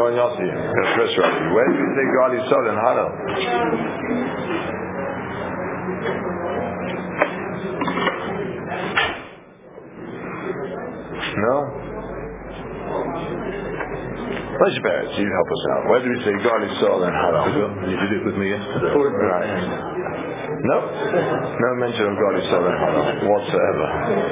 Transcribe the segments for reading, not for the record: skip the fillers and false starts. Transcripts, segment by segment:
Or Yossi. First Rashi. Where do we say Gal Yisrael in Hallel? No? Let's bear it. You help us out. Where do we say Gal Yisrael in Hallel? You did it with me yesterday. Right. No? No mention of Gal Yisrael in Hallel whatsoever.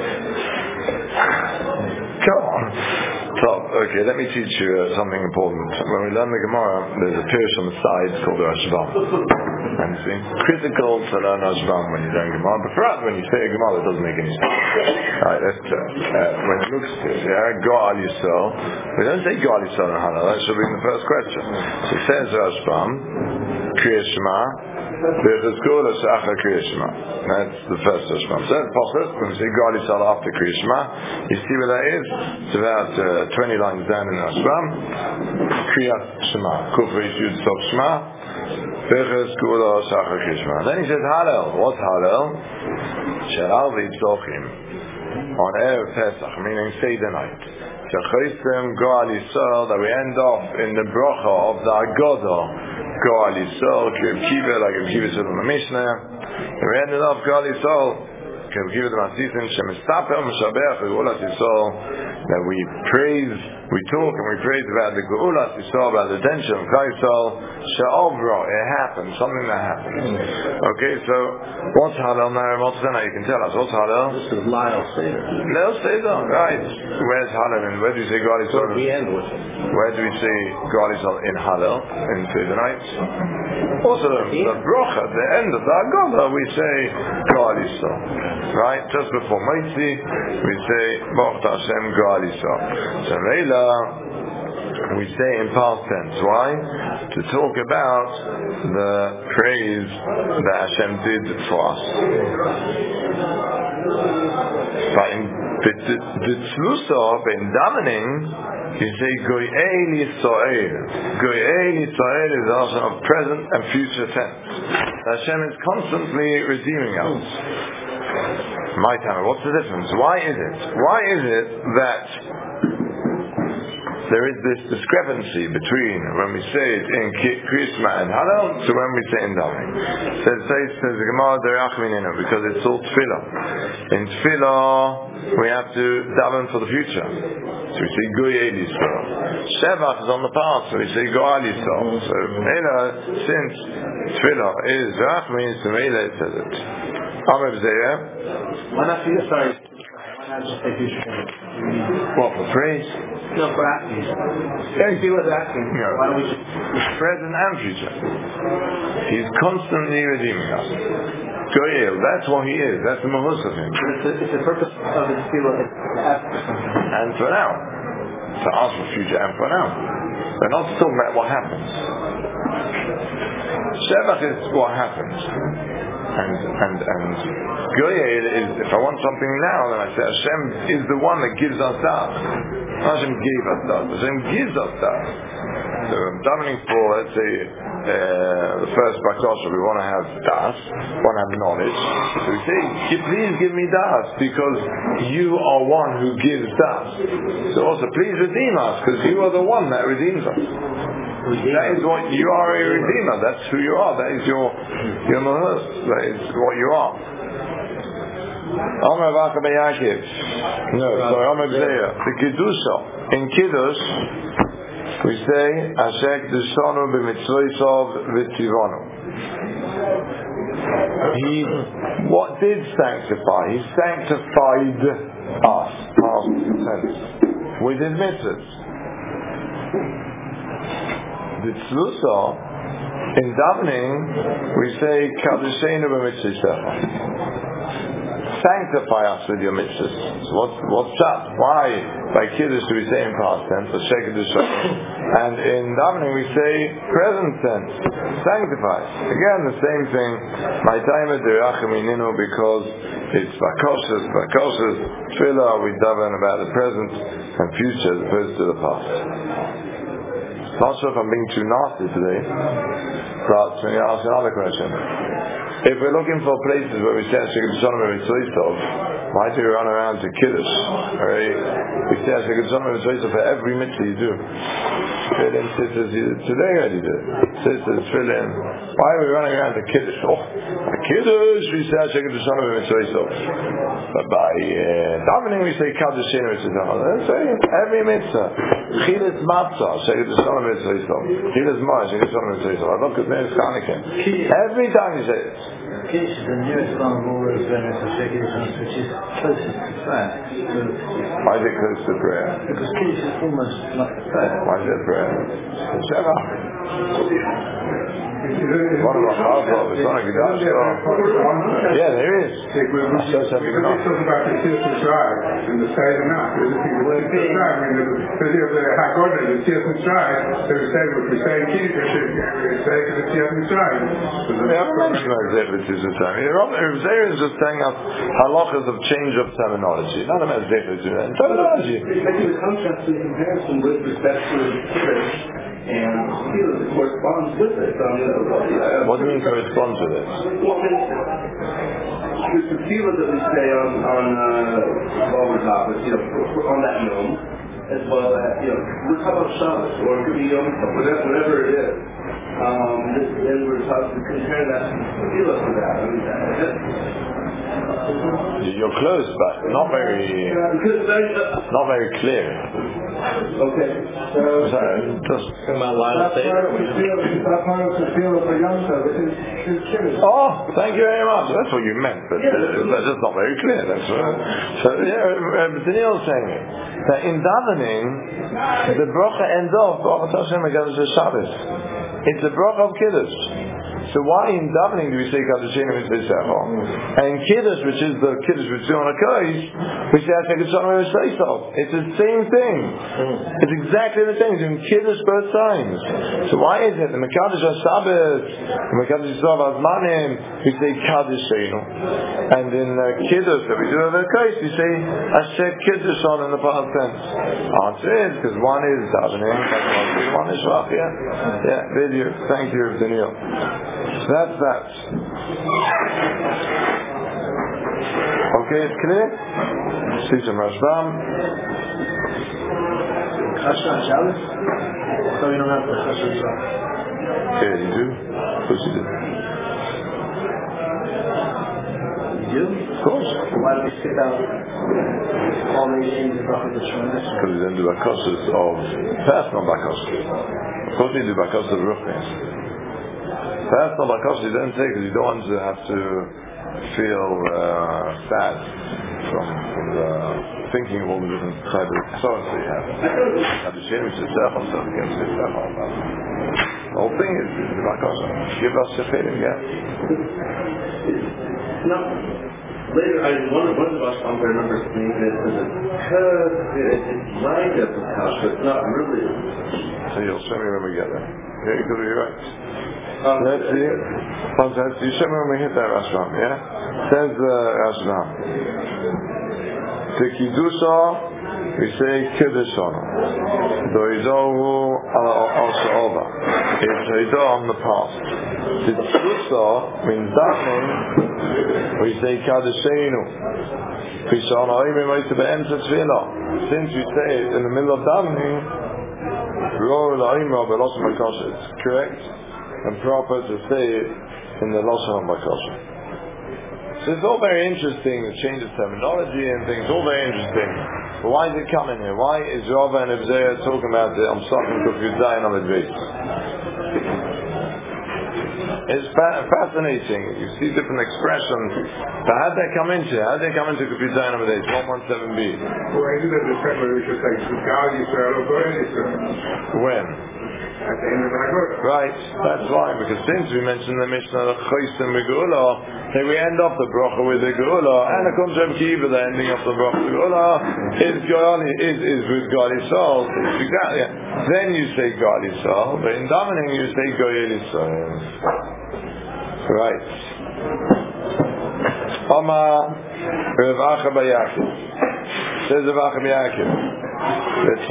Come on. So, okay, let me teach you something important. When we learn the Gemara, there's a pirush on the side called the Rashbam. And it's critical to learn Rashbam when you learn Gemara. But for us, when you say a Gemara, it doesn't make any sense. Right, that's when it looks to Gal Yisrael, we don't say Gal Yisrael in Hallel. That should be the first question. So it says Rashbam, Kriyas Shema, that's the first Rashbam. So that's possible. When we say Gal Yisrael after Kriyas Shema, you see where that is? It's about 20 lines down in Rashbam. Kriyas Shema, Kuf Reish Yud Sof Shema, Beches Kula Shachar Kriyas Shema. Then he says Hallel. What's Hallel? She'al v'yitzochim on Erev Pesach, meaning Seder night. She'choisem Gal Yisrael, that we end off in the bracha of the Agodah. Gal Yisrael, Kev Kiva, like Kev Kiva said in the Mishnah. We ended off Gal Yisrael, Kev Kiva the Masisim, Shemistapel, Meshabech, Geulas Yisrael, that we praise, we talk and we praise about the Geulas Yisrael, about the redemption of Klal Yisrael, She'ovra, it happened, something that happened. Okay, so, what's Hallel now? You can tell us, what's Hallel? This is Leil Seder. Leil Seder, right. Where's Hallel and where do you say Gal Yisrael? We end with it. Where do we say Gal Yisrael in Hallel, in Seder nights? Also, the bracha, at the end of the Agodah, we say Gal Yisrael. Right? Just before Moitzi, we say Baruch Hashem Gal Yisrael. So Leila, we say in past tense. Why? To talk about the praise that Hashem did for us. But in the Tzlusa, in davening, you say Goy'el Yisrael. Goy'el Yisrael is also of present and future tense. Hashem is constantly redeeming us. My time, what's the difference? Why is it that there is this discrepancy between when we say it in Kriyas Shema and Hallel to when we say in davening? Says the Gemara Derachmininu, because it's all tefillah. In tefillah we have to daven for the future, so we say Goy'el Yisrael. Shevach is on the past, so we say Go'al Yisrael. So since tefillah is Derachmin, so Mela it says it. Amar B'Zeya. Why not say sorry? Why not just say future? What, for praise? No, for asking. Yeah, he was asking. No. Why don't we just present and future? He's constantly redeeming us. Goyel, that's what he is. That's the mahus of him. It's the purpose of the tefillah is to ask for something. And for now. To ask for future and for now. We're not talking about what happens. Shevach is what happens. And Goyel is, if I want something now, then I say Hashem is the one that gives us that. Hashem gave us that. Hashem gives us that. So I'm davening for, let's say, the first bakasha, we want to have das, want to have knowledge. So we say, please give me das, because you are one who gives das. So also, please redeem us, because you are the one that redeems us. That is what you are, a redeemer. That's who you are. That is your mahus. That is what you are. Omer Vacha Beyakiv. No, sorry, Omer B'Zeya. The Kedusha. In Kiddush, we say, Asher Kedushanu b'mitzvosov v'tzivonu. What did sanctify? He sanctified us, past tense, with his mitzvahs. The tzlusa, in davening, we say, Kadoshenu b'mitzvosecha. Sanctify us with your mitzvahs. So what's that? Why by Kiddush do we say in past tense, and in davening we say present tense, sanctify. Again, the same thing. My time is derachmininu, because it's bakoshes, tefillah, we daven about the present and future as opposed to the past. Not sure if I'm being too nasty today, but let me ask another question. If we're looking for places where we say why do we run around to Kiddush? We say Hashem Kedushanim Mitzvah for every mitzvah you do. Tefillin, sisters, today already do. Sisters, tefillin. Why are we running around to Kiddush? Oh, a Kiddush, we say Hashem Kedushanim Mitzvah. But by davening we say Kaddish Mitzvah. Let's say every mitzvah. Chilas Matzah, Hashem Kedushanim Mitzvah. Chilas Mar, Hashem Kedushanim Mitzvah. I look at Meir Chanukah. Every time you say it. Kish is the nearest one of all those Venice of Shekidushan, which is closest to prayer. Why is it close to prayer? Because Kish is almost like prayer. Why is it prayer? Sheva. One of our Chazal, it's not a G'dash. Yeah, there is. We're talking about the Tirsus Drive and the side and out. There's a thing with the Tirsus Drive. I mean, the Haggadah, the Tirsus Drive, they say, if we say Kiddush, we say the Tirsus Drive. Yeah, I'm mentioning about the Tirsus Drive. Zera is just telling us halachas of change of terminology. Not about Zera, terminology. It's making a contrast and comparison with respect to Kiddush. And it corresponds with it. What do you mean corresponds with it? Well, the tefillah that we say on Baba Shabbos, on that Yom, as well as, we're talking about Shabbos, or it could be Yom Tov, whatever it is. Then we're talking to compare that tefillah to that. I mean, you're close, but not very clear. Okay. Just Come on, Lila Seder. oh, thank you very much. That's what you meant, but that's just not very clear. That's so. Yeah, Daniel's saying it. That in davening, the bracha ends off. It's a bracha of Kiddush. So why in davening do we say Kaddishenu Mitzvah? And Kiddush, which is the Kiddush which is on a Kodesh, we say Hashem Kedushanim Mitzvah. It's the same thing. It's exactly the same. It's in Kiddush both times. So why is it the Mekadosh HaShabbos, the Mekadosh HaZmanim, we say Kaddishenu, and in Kiddush that we do over the Kodesh, we say Hashem Kedushanim in the past tense. Answer is because one is davening, one is Shvach. Yeah, video. Thank you, Daniel. That's that. Okay, it's clear? See some Rashbam. Chashan Shabbos? So we don't have the Chashan Shabbos. Yeah, you do? Of course you do. You do? Of course. Why do we skip out all the issues of the Shemonish? Because you don't do Bakosas of personal Bakosas. Of course you do Bakosas of Ruchnis. Personal Bakosas you don't say because you don't want to have to feel sad from the thinking of all the different types of thoughts that you have. The whole thing is the Bakosas. Give us a feeling, yeah? No. Later, one of us, I remember saying that it's like a house, but it's not really. So you'll show me when we get there. Yeah, you could be right. Let's see. Sometimes you show me when we hit that Rashbam, yeah? Says Rashbam. The Kiddusha, we say Kiddushana. Doizohu also over. It's Doizoh on the past. The Tzusa means davening, we say Kaddishenu. Since we say it in the middle of davening, it's correct and proper to say it in the Lashon HaBakosha. So it's all very interesting, the change of terminology and things, all very interesting. But why is it coming here? Why is Rava and Ibzera talking about it? I'm starting to Kuf Zayin on the base. It's fascinating. You see different expressions. But how did they come into? How did they come into Kuf Zayin on the base? 117b. When? At the end of the Haggadah. Right, that's why, because since we mentioned the Mishnah of Chaysim and Geula, then we end off the bracha with the Geula, and according to Reb Kiva, the ending of the bracha with Geula is with God Yisrael. Exactly. Then you say God Yisrael, but in davening you say Goyel Yisrael. Right. Oma Rav Acha Bayakir. Says Rav Acha Bayakir. You have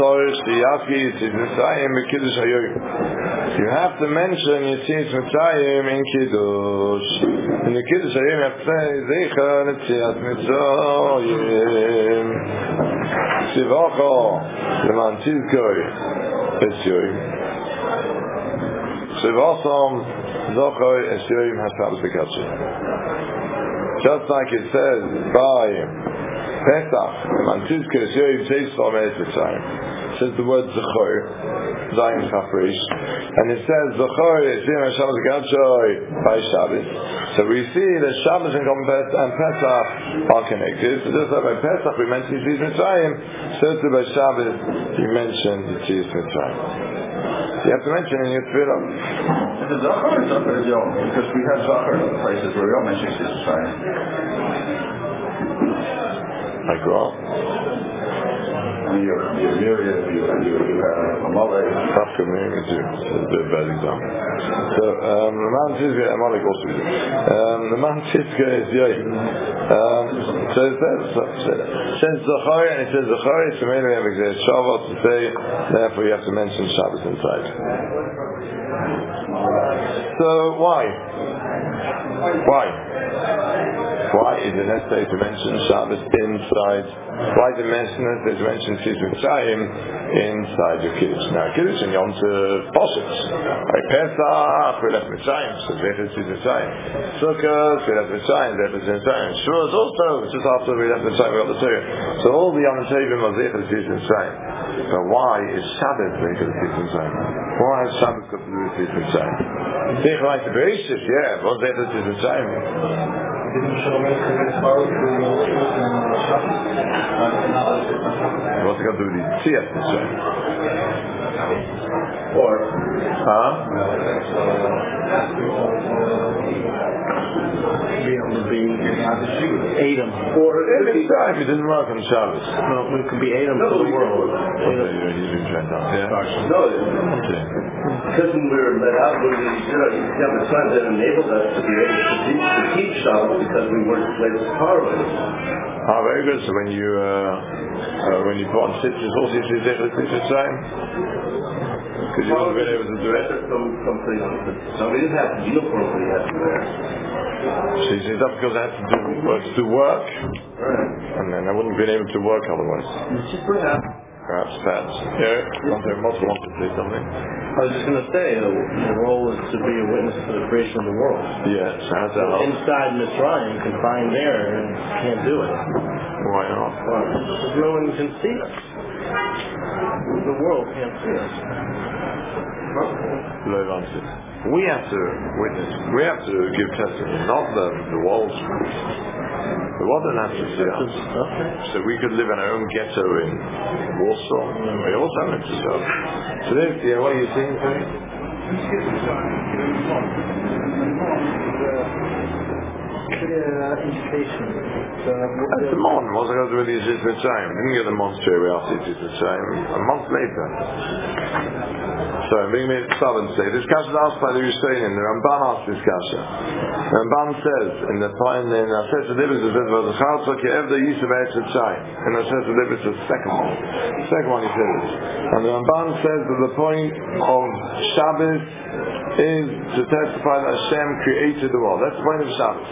to mention Yetzias Mitzrayim in Kiddush. In the Kiddush Hayom you have to say Zeicha Yetzias Mitzrayim. Sivacho leman tizkoi esyoim. Sivasom zochoi esyoim haShabbos v'katshir. Just like it says by Pesach, leman tizkoi esyoim teisva me'et v'tzayim. It says the word zechor, Zayin Chafresh, and it says zechor esyoim haShabbos v'katshir by Shabbos. So we see that Shabbos and Pesach are connected. So just like by Pesach we mentioned Yetzias Mitzrayim, so too by Shabbos you mentioned Yetzias Mitzrayim. You have to mention in your tefillah. Is it Zachar or Zachar is Yom? Because we have Zachar in other places where we don't mention Yetzias Mitzrayim. Like what? You have a Amalek. Tafka Miriam is a bad example. So, the man Tzizka, Amalek also is the man Tzizka is Yoim. So it says Zachar, and it says Zachar, so maybe we have exact Shavuot to say, therefore you have to mention Shabbos inside. So, why? Why is it necessary to mention Shabbos inside? Why is it necessary to mention Yetzias Mitzrayim inside your Kiddush? Now, Kiddush and Yom Tov Poshet. By Pesach, we left Mitzrayim, so Zechet Yetzias Mitzrayim. Sukkot, we left Mitzrayim, Zechet Yetzias Mitzrayim. Shavuos also, just after we left Mitzrayim, we got the Torah. So all the Yom Tovim are Zechet Yetzias Mitzrayim. But why is Shabbos Zechet Yetzias Mitzrayim? Why has Shabbos got to do with Yetzias Mitzrayim? Think like the Bereshit, yeah, but Zechet Yetzias Mitzrayim. What's it got to do with Yetzias Mitzrayim? Or be able to be Adam. Or any time he didn't work on Shabbos. No, it could be Adam for the world. He's been trained out. Yeah. No, because when we were let out, when we have the son that enabled us to be able to teach Shabbos because we weren't placed as Parliament. Ah, very good. So when you put on stitches, also you see Zechet Yetzias Mitzrayim? Because you wouldn't have been able to do it. So we didn't have the uniform we had to wear. So you see, that's because I had to do work, and then I wouldn't have been able to work otherwise. Perhaps. Yeah, multiple wants to say something. I was just going to say, the role is to be a witness to the creation of the world. Yeah, so how's that help? Inside Mitzrayim, confined there, and can't do it. Why not? Because no one can see us. The world can't see us. Low answer. We have to witness. We have to give testimony, not the walls. The world doesn't have to see us. So we could live in our own ghetto in Warsaw. We also have to serve. So yeah, what are you saying? Indication. That's the mon. What's it got to do with the Yetzias Mitzrayim? We didn't get the month straight away after Yetzias Mitzrayim. A month later. So I'm being made stubborn to say this kasha is asked by the Rishonim. The Ramban asked this kasha. The Ramban says in the Aseret Libis it says V'zacharta ke'evda Yisrael Eretz Mitzrayim. In the Aseret Libis the second one. The second one he says it. And the Ramban says that the point of Shabbos is to testify that Hashem created the world. That's the point of Shabbos.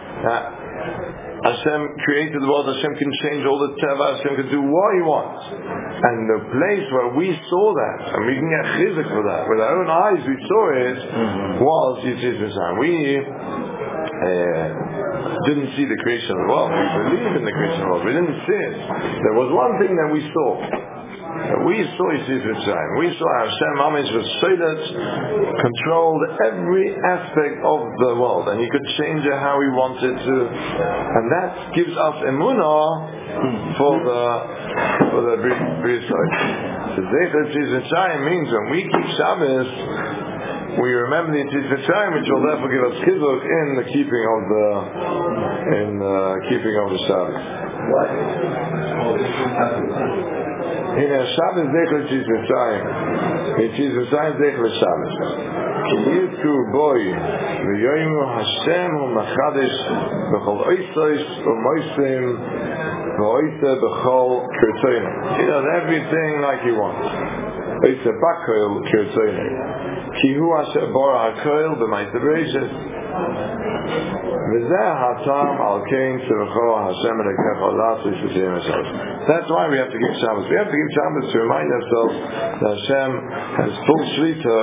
Hashem created the world, Hashem can change all the teva, Hashem can do what He wants. And the place where we saw that, and we can get chizuk for that, with our own eyes we saw it, was Yetzias Mitzrayim. We didn't see the creation of the world, we believe in the creation of the world, we didn't see it. There was one thing that we saw. We saw Yetzias Mitzrayim. We saw Hashem Amish was Sheidat, controlled every aspect of the world, and He could change it how He wanted to, and that gives us emunah for the Bris Yisrael. So Zechet Yetzias Mitzrayim means when we keep Shabbos, we remember the Yetzias Mitzrayim, which will therefore give us chizuk in the keeping of the Shabbos. In a Shabbos Zechet Yetzias Mitzrayim, Yetzias Mitzrayim Zechet Shabbos. Ki yizku boi v'yoymu Hashem hu machadesh b'chol oisos u'moisim v'oisa b'chol kirtoinu. He does everything like He wants. Oisa b'koil kirtoinu. Ki hu asher bora ha'koil b'maisa b'reishis. That's why we have to keep Shabbos. We have to keep Shabbos to remind ourselves that Hashem has full shlita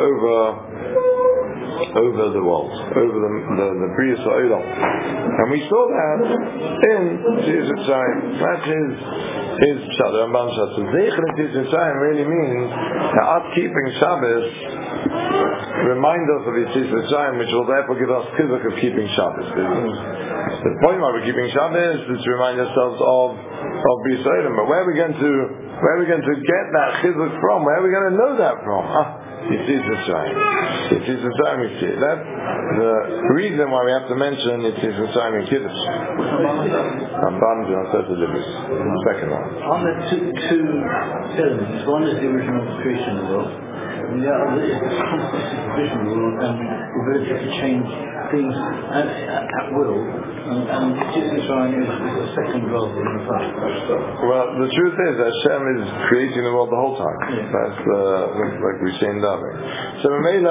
over the world, over the Bria Sa'olam. And we saw that in Tzias Mitzrayim. That's his Pshat. The Rambam Pshat. So Zeichen in Tzias Mitzrayim really means that us keeping Shabbos remind us of Tzias Mitzrayim, which will therefore give us chizuk of keeping Shabbos. The point why we're keeping Shabbos is to remind ourselves of Bria Sa'olam. But where are we going to get that chizuk from? Where are we going to know that from? Tzias Mitzrayim. Tzias Mitzrayim we see. That's the reason why we have to mention Tzias Mitzrayim in Kiddush. Rambam is on the second one. On the two elements, one is the original creation of the world, and the other is the consequence of the vision of the world and the ability to change things at will. And Tzias Mitzrayim is the second rather than the first. Well, the truth is that Hashem is creating the world the whole time. Yeah. That's like we say in David. So Mamela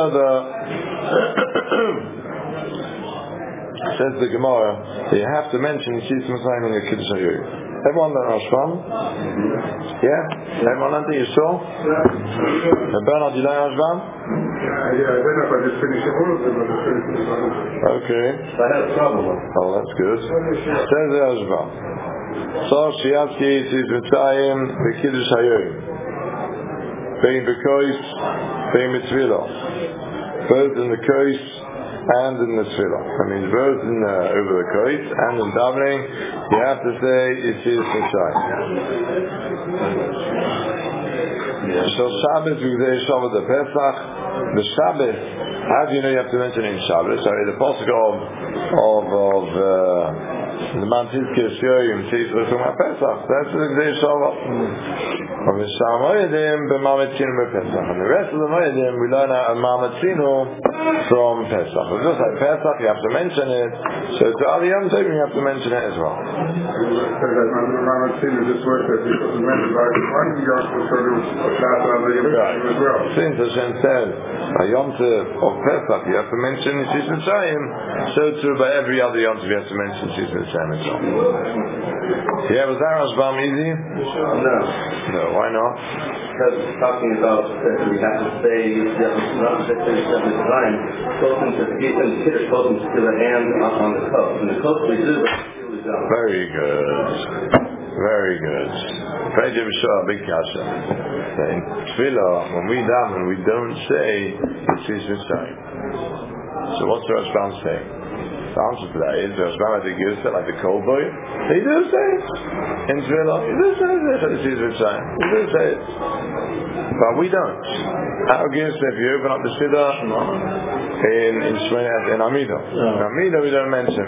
says the Gemara that you have to mention Tzias Mitzrayim in your Kiddush HaYom. Everyone learn Rashbam? Yeah? Everyone learned it? You saw? Bernard, you learn Rashbam? Yeah, I don't know if I just finished the world, but I finished the world. Okay. I had a problem. Oh, that's good. Says the Rashbam. So, Shiatki Tzias Mitzrayim the Kiddush HaYom. Bein Bekois, Bein Mitzvila. Both in the Kois and in the Tefillah. That means both in over the Kois and in davening, you have to say Tzias Mitzrayim. So Shabbos, we say Shabbat the Pesach. The Shabbos, how do you know you have to mention in Shabbos? So the pasuk of the Mount Hizkiah Yoyim says Pesach. That's the day Shabbat. And the rest of the Moedim we learn a Ma'amatzinu from Pesach. It's just like Pesach, you have to mention it. So to all the Yom Tov, you have to mention it as well. Ma'amatzinu just works as because remember by one Yom Tov as well. Since Hashem says a Yom Tov of Pesach, you have to mention Tzias Mitzrayim, so too by every other Yom Tov you have to mention Tzias Mitzrayim as well. Yeah, was that Rashbam easy? No, why not? Because it's talking about that we have to say not to say 7 times, closing to the hand on the cup. And the cup we do very good. Very good. Big kasha. In Tefillah, when we daven, we don't say Tzias Mitzrayim. So what's the Rashbam saying? The answer to that is the Rashbam at the Gilsa, like the cold boy, they do say it. In Tefillah, you do say Tzias Mitzrayim. You do say it. But we don't. At Gilsa, if you open up the Siddur in Amidah. In Amidah we do not mention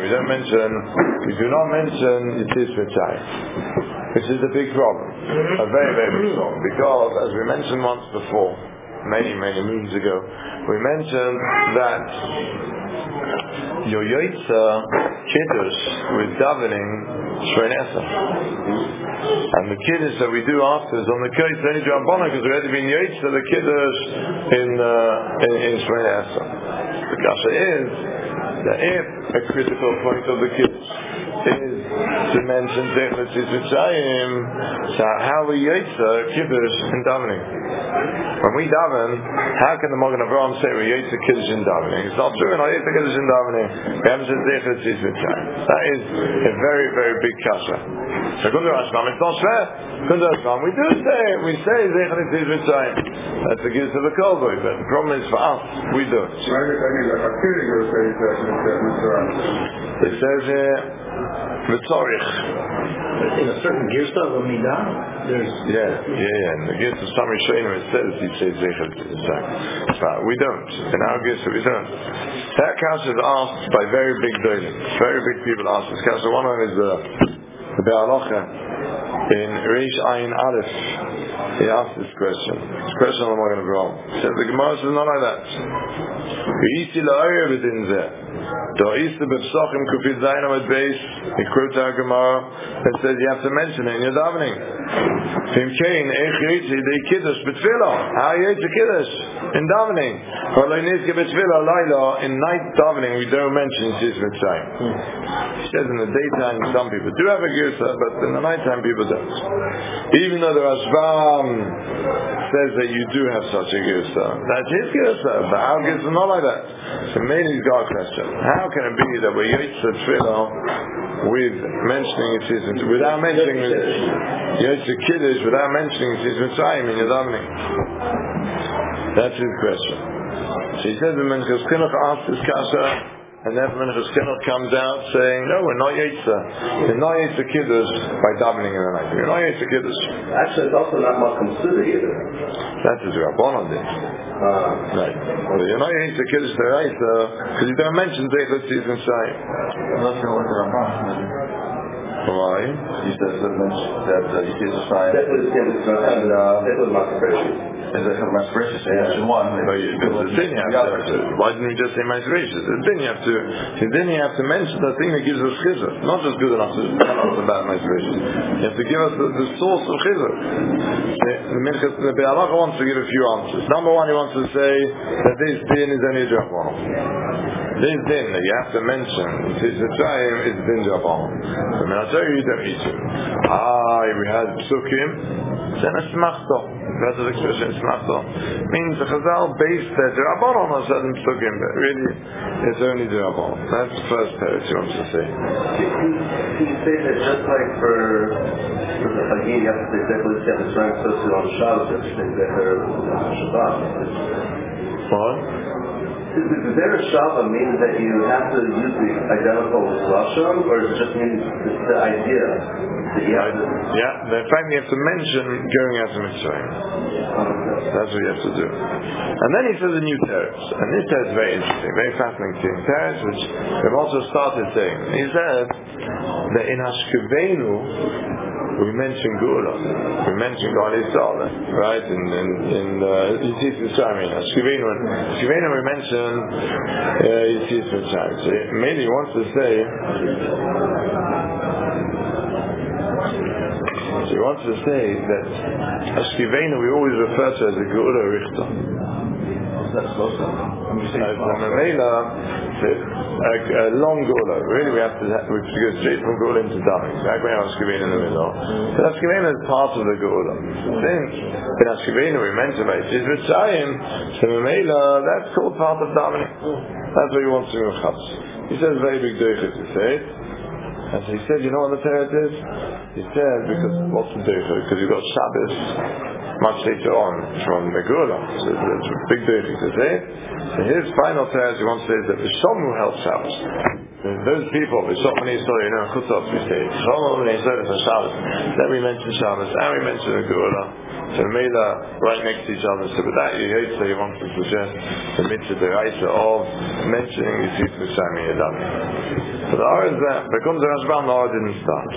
Tzias Mitzrayim. Which is a big problem. A very, very big problem. Because, as we mentioned once before, many, many moons ago, we mentioned that your Yoitza Kiddush with davening Shrein Esser. And the Kiddush that we do after is on the Kois, only Drabbana, because we've already been Yoitza the Kiddush in Shrein Esser. The kasha is that if a critical point of the Kiddush is to mention Tzias Mitzrayim, so how we Yoitza Kiddush in davening? When we daven, how can the Magen Avraham say we Yoitza Kiddush in davening? It's not true. We're not Yoitza Kiddush in davening. We haven't said Tzias Mitzrayim. That is a very, very big kasha. So Kundu Rashbam, it's not fair. Kundu Rashbam, we do say it. We say Tzias Mitzrayim. That's the gift of the Kolboy. But the problem is for us, we don't. It says here, V'tzorich. In a certain girsa of Amidah, there's... Yeah. In the girsa of Samri Shoinu, it says you say Zeichel Mitzrayim. But we don't. In our girsa, we don't. That kasha is asked by very big dolim. Very big people ask this kasha. One of them is the Be'alocha in Reish Ayin Aleph. He asked this question. This question on the Magen Avraham. He said the Gemara says not like that. Do'isa b'psachim kufid zayin amad beis. He quotes our Gemara and says you have to mention it in your davening. Fim kein ech yitzi dei kiddush b'tfilah. How yitzi kiddush in davening? V'lo nizke b'tfilah layla. In night davening we don't mention Yitzis Mitzrayim. He says in the daytime some people do have a girsa, but in the nighttime people don't. Even though the Rashbam says that you do have such a girsa, that's his girsa. But our girsa is not like that. So maybe he's got a question. How can it be that we're Yitzis Tfilah with mentioning Yitzis Mitzrayim, without mentioning Yitzis Kiddush, without mentioning Yitzis Mitzrayim in your davening? That's his question. So he says the Minchas Chinuch asked this kasha, and then Minchas Chinuch comes out saying, no, we're not Yitzis. We're not Yitzis Kiddush by davening in the night. We're not Yitzis Kiddush. Actually, it's also not much considered either. That's his Rabbanon did. Right. Well, you're not Yitzis Kiddush D'Oraisa because you don't mention Zeichot Yitzis Mitzrayim. That's not what the Ramban. Why? He says that you see the sign. That was And they have masquerades. They mention one. Why didn't we just say masquerades? Then you have to mention the thing that gives us chizur. Not just good enough to tell us about masquerades. You have to give us the source of chizur. The Be'alacha wants to give a few answers. Number one, he wants to say that this din is only a drabbanon. This din that you have to mention is din drabbanon. So I'll tell you, you don't need to. We had psukim, then a smachto. That's the expression, smachto. Means the Chazal based their drabbanon on certain psukim, but really it's only drabbanon. That's the first part he wants to say. Can you say that just like for the Chagim, you have to say Zeichot Yitzis Mitzrayim associated on Shabbos, you have to say Zeichot Shabbat? What? Does there a Shabbat mean that you have to use the identical Lashon, or does it just mean the idea that you have to... Yeah, in fact you have to mention going out to Mitzrayim. That's what you have to do. And then he says a new teretz. And this teretz is very interesting, very fascinating teretz, which we've also started saying. He said that in Hashkevenu we mention Gula, we mention Gali Salah, right? In Yitzis Mitzrayim, Hashkevenu we mention Yitzis Mitzrayim. So maybe he wants to say, that Hashkevenu we always refer to as a Gula Richter. That's close enough. A long Gula. Really, we have to go straight from Gula into davening. So we have Hashkevenu in the middle. But Hashkevenu is part of the Gula. Since in Hashkevenu we mentioned about Yitzis Mitzrayim, so that's called part of davening. That's what he wants to do with Chatz. He says very big deichus to say it. And so he said, you know what the teretz is? He said, because what's the deichus? Because you've got Shabbos much later on from the Gula. So it's a big deichus to say it. So his final teretz he wants to say is that the Shomu held Shabbos. Those people, the Shomani Yisrael, Chutzot, we say, Shomani Yisrael is Shabbos. Then we mention Shabbos, and we mention the Gula. So Mela right next to each other. So with that, he wants to suggest the mitzvah deraisa of mentioning Yitzis Mitzrayim in Yadam. So the R is that, but comes the Rashbam, the R didn't start.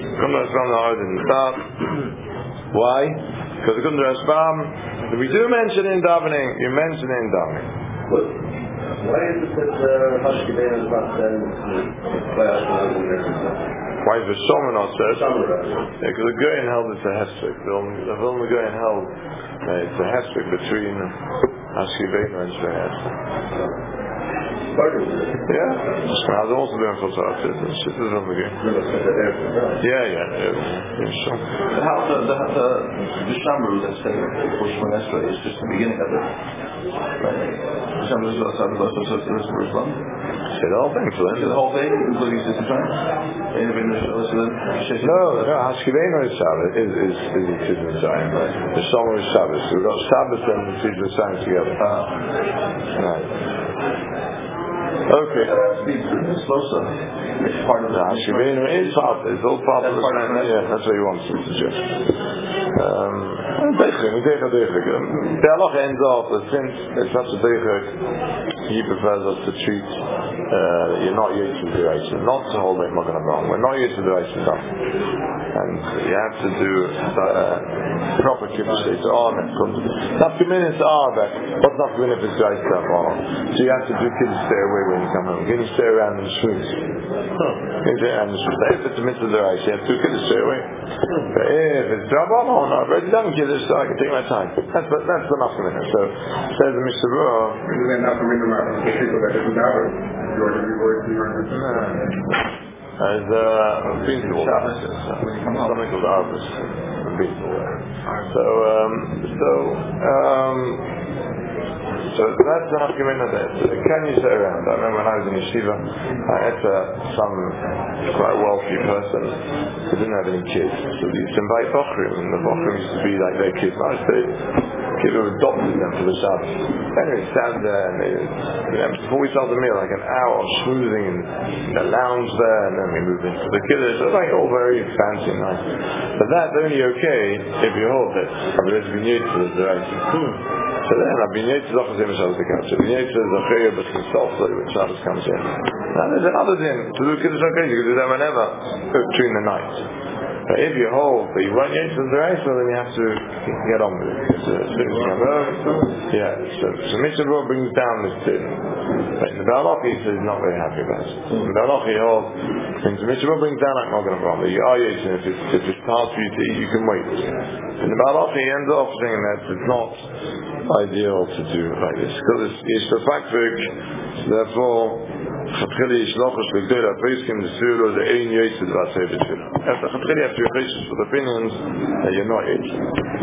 Why? Because the Rashbam, we do mention in davening, you mention in davening. Why is it that Hashkevenu is not said by Hashkevenu? Why is the Shomer not said? Because the Goyen held it's a hefsek. The Vilna Goyen held it's a hefsek between Hashkevenu and Shvei Hefsek. Yeah. Now they're also doing Chosar. This is on the game. Yeah. Sure. The Shamru that said for Shemon Esrei is just the beginning of it. Right? The Shamru is also the Islam. Say the whole thing, so then. The whole thing, including Yitzis Mitzrayim. No, Hashkevenu is Shabbos, is Yitzis Mitzrayim. The Shomer is Shabbos. We've got Shabbos and Yitzis Mitzrayim together. Right. Okay. It's part of the Hashkevenu is part. It's all part of the same. Yeah, that's what he wants to suggest. The halacha ends off that since it's such a deichik, he prefers us to treat you're not Yitzis D'Oraisa, not to hold it Magen Avraham. We're not Yitzis D'Oraisa. and you have to do proper kiddush. It's on it. Nafkamin is Arvek. What's Nafkamin if it's dry stuff? So you have to do kiddush stay away when you come home. Can you stay around and schmooze? If it's a mitzvah derice, you have to do kiddush stay away. But if it's Rabbanon, I've already done kiddush, so I can take my time. That's the Nafkamin. So says the Mishnah Berurah. Isn't that Nafkamin for people that doesn't daven? There's been to all that. Something called Arvis. So that's the Nafkamina there. So can you sit around? I remember when I was in Yeshiva, I had some quite wealthy person who didn't have any kids. So they used to invite Bochrim, and the Bochrim used to be like their kids. I stayed. People adopted them for the Shabbos. Anyway, sat there, and before we started the meal, like an hour of schmoozing in the lounge there, and then we moved into the kiddush. So like all very fancy and nice. But that's only okay if you hold it. Otherwise, we need to the right. So then, Rabbi Yitzchak offers him a Shabbos to come. So Rabbi Yitzchak is a chayyah, but himself, so when Shabbos comes in. Now there's another thing. To do kiddush okay, you can do that whenever, during the night. But if you hold that you won't Yitzchak the right, so then you have to get on with it. So as soon as you come home, so Mishnah Berurah brings down this thing. But in the Balachi, he says he's not very happy about it. In the Balachi, he holds, Mishnah Berurah brings down like Morgan and Brahma. You are Yitzchak, if it's hard for you to eat, you can wait. In the Balachi, he ends off saying that it's not ideal to do like this because it's the fakvik. Therefore, Chatchili Yishlochos V'Gdei L'Apeiskim D'Sfiru the Ein Yitzid V'Aseh V'Sfiru. After Chatchili, you have to be with opinions that you're not Yitzid.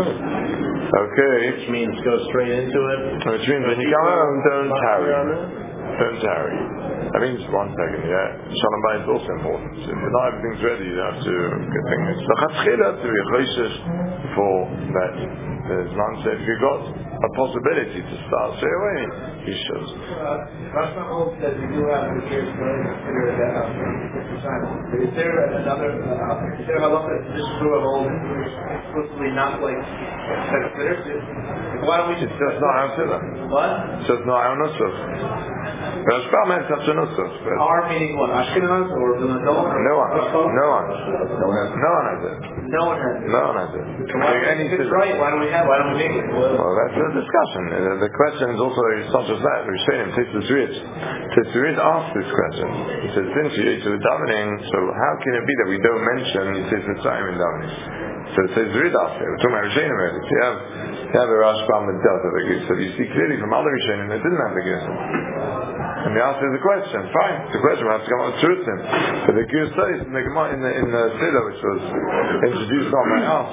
Okay. Which means go straight into it. Which means when you come home, don't tarry. Don't tarry. That means 1 second. Shalom Bayit is also important. If not everything's ready, you have to get things. So Chatchila to be choishes for that. There's none. So if you've got a possibility to start straight away, you should. Rashba holds that we do have the case for consider that but is there another halacha that this Berurah holds explicitly not like considered? Why don't we just? It's just not our tefillah. What? It's just not our nusach. Rashba meant such a nusach. Our meaning what? Ashkenaz or the Nadal? No one has it. No one has it. No one has it. It's right. Why don't we make it? Well, that's the discussion. The question is also such as that. Rishonim, Tzitzirit asked this question. He said, since you ate with davening, so how can it be that we don't mention Tzitzitzayim in davening? So Tzitzirit asked it. We're talking about Rishonim already. So you have a Rashbam that does have a Gis. So you see clearly from other Rishonim that didn't have the Gis. And the answer is the question. Fine. The question will have to come out of truth in. But the Gis says in the Siddur, which was introduced on by us,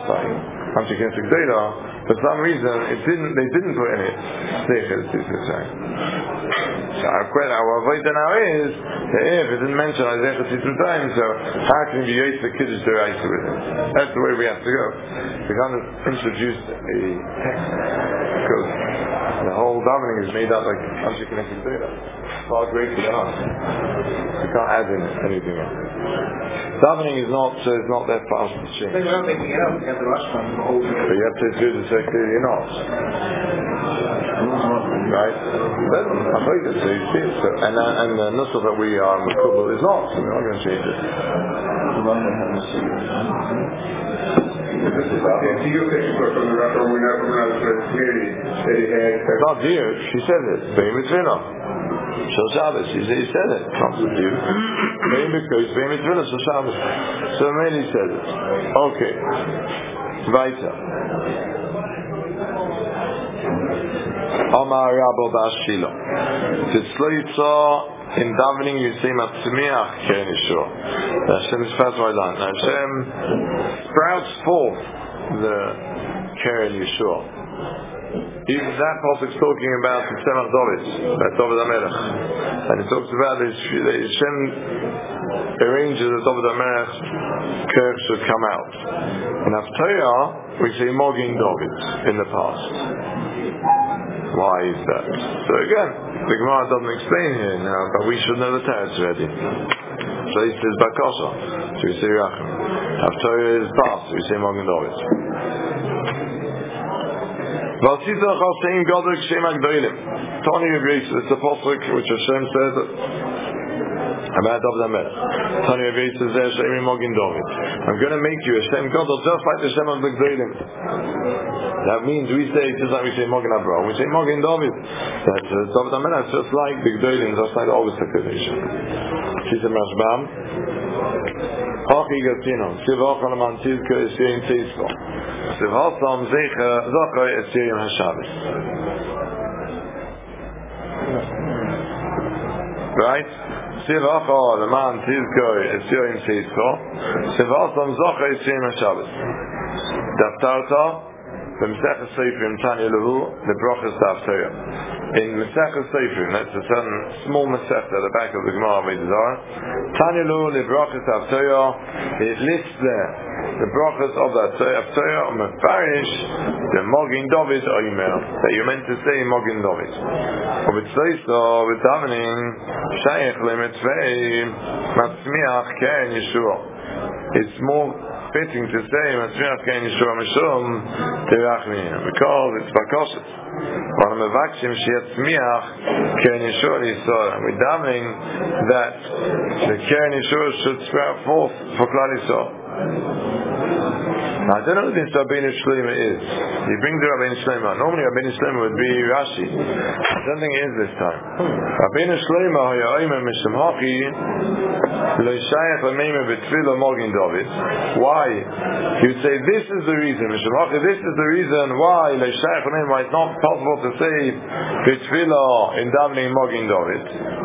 for some reason, they didn't put in it. So our avodah now is that if it didn't mention Isaiah time, so how can you use the kiddush deraisa with it? That's the way we have to go. We can't introduce a text because the whole davening is made up like connected data. Far greater than us. We can't add in anything else. Davening is not that fast to change. We're not making it up. We have the Rashba. But you have to do the say clearly you're not. Right? Then I think it. So you see it. So, and the nusach that we are makubal is not. So we're not going to change it. Do you think from the Rashba when I was clearly that he had? It's not you. She said it. Bein mitzvah. Shal Shabbos. He said it. Comes with you. Bein because bein mitzvah. Shal Shabbos. So Meli said it. Okay. Weiter. Amar Rabbi Bashilo. Titzloitza in davening you say Matzmiach Keren Yeshua. Hashem is fast right on. Hashem sprouts forth the Keren Yeshua. Even that pasuk is talking about the Tzemach David, about David HaMelech, and it talks about this. Hashem arranges that David HaMelech curse should come out. In Haftarah we say Mogin David in the past. Why is that? So again, the Gemara doesn't explain here now, but we should know the Torah already. So he says Bakasha, so we say Rachim. Haftarah is past, so we say Mogin David. Tony agrees. It's a pasuk which Hashem says that About David HaMelech. Tani Avi says there, Shemi Mogin David. I'm going to make you a Shem Gadol just like the Shem of the Gdolim. That means we say, just like we say Mogin Avraham, we say Mogin David. That's David HaMelech, just like the Gdolim, just like all the Sekadation. She said, Mashbam, Hachi Gatino, Sivachal Aman Tizka Esiyim Tizko, Sivachal Zacha Esiyim HaShabbos. Right? Sivachal Aman Tizko Esiyim Tizko, Sivachal Zacha Esiyim HaShabbos. Daftarta, the Mesechus Seifrim Tanya Lehu, the Brachas Daftarta. In Mesechus Seifrim, that's a certain small Mesech at the back of the Gemara Veidazar. Tanya Lehu, the Brachas Daftarta, it lists there the Brachas of that Daftarta on the parish, the Mogin David Oimer, that you meant to say Mogin David. But it says so, with davening, Shaykh Lemitzvei, Matzmiach Ken Yeshua. It's more fitting to say Matzmiach Ken Yeshua Mishum Terachmin, because it's Bakoshet. When I'm Mevakshim Sheyatzmiach Ken Yeshua Yisrael, we're davening that the Ken Yeshua should sprout forth for Klal Yisrael. Now, I don't know what this Rabbeinu Shlomo is. He brings the Rabbeinu Shlomo. Normally Rabbeinu Shlomo would be Rashi. I don't think it is this time. Rabbeinu Shlomo Hayoyim Mishum Hachi Lo Shayach L'Meimah B'Tfilah Mogin David. Why? He would say this is the reason. Mishum Hachi, this is the reason why Lo Shayach L'Meimah, why it's not possible to say B'Tfilah in davening Mogin David.